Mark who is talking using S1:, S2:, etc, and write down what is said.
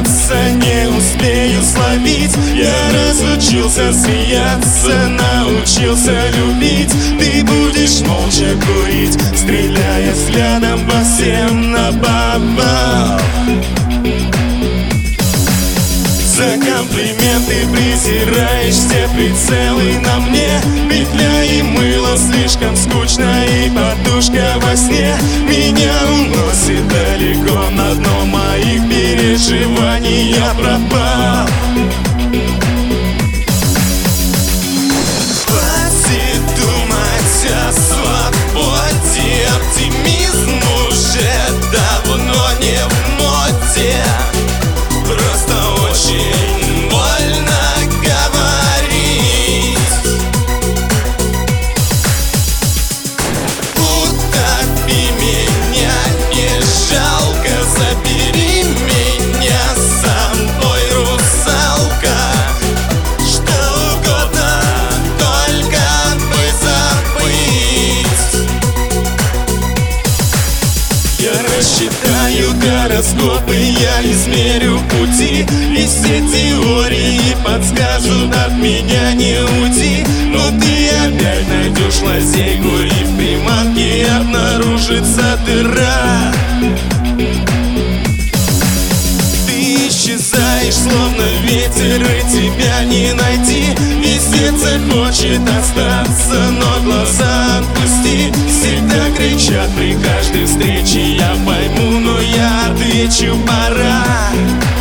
S1: бояться, не успею словить. Я разучился смеяться, научился любить. Ты будешь молча курить, стреляя взглядом по всем напопал. За комплименты презираешь все прицелы на мне. Петля и мыло слишком скучно, и подушка во сне меня уносит далеко. На дно моих переживаний я пропал. Хватит думать о свободе, оптимизм уже давно не в моде. Просто очень больно говорить. Утопи меня, не жалко, забери меня с собой, русалка. Что угодно, только бы забыть. Я рассчитаю гороскопы, я измерю пути, и все теории подскажут: от меня не уйти. Но ты опять найдешь лазейку, и в приманке обнаружится дыра. Ты исчезаешь, словно ветер, и тебя не найти. И сердце хочет остаться, но глаза отпусти. Всегда кричат при каждой встрече, я пойму, но я отвечу: пора.